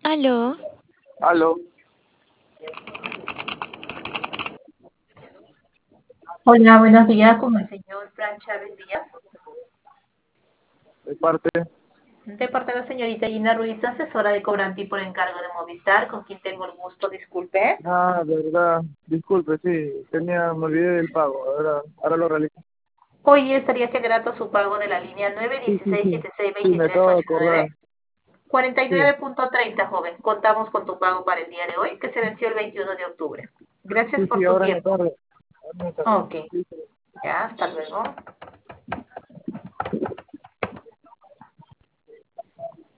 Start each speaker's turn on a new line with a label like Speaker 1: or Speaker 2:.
Speaker 1: Aló,
Speaker 2: Aló,
Speaker 3: Hola, buenos días con el señor Fran Chávez Díaz,
Speaker 2: de parte.
Speaker 3: de parte de la señorita Gina Ruiz, asesora de cobranti por encargo de Movistar, con quien tengo el gusto, disculpe.
Speaker 2: De verdad, disculpe, sí, me olvidé del pago, ahora lo realizo.
Speaker 3: Hoy estaría generando su pago de la línea
Speaker 2: Sí, sí, sí,
Speaker 3: 916
Speaker 2: sí, me acabo de acordar,
Speaker 3: 76
Speaker 2: sí,
Speaker 3: 49.30, joven. Contamos con tu pago para el día de hoy, que se venció el 21 de octubre. Gracias
Speaker 2: sí,
Speaker 3: por
Speaker 2: sí,
Speaker 3: tu
Speaker 2: ahora en la
Speaker 3: tiempo.
Speaker 2: tarde, ahora en la tarde.
Speaker 3: Ok,
Speaker 2: Sí, sí.
Speaker 3: ya, hasta luego.